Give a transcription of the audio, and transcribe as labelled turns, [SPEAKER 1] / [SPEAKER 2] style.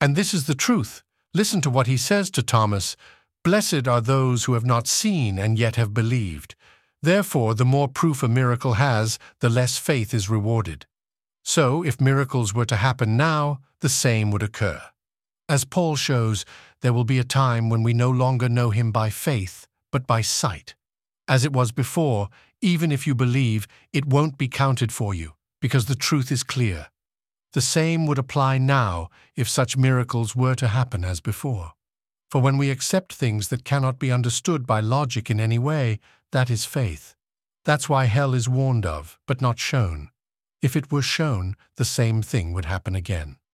[SPEAKER 1] And this is the truth. Listen to what he says to Thomas. Blessed are those who have not seen and yet have believed. Therefore, the more proof a miracle has, the less faith is rewarded. So, if miracles were to happen now, the same would occur. As Paul shows, there will be a time when we no longer know him by faith, but by sight. As it was before, even if you believe, it won't be counted for you, because the truth is clear. The same would apply now if such miracles were to happen as before. For when we accept things that cannot be understood by logic in any way, that is faith. That's why hell is warned of, but not shown. If it were shown, the same thing would happen again.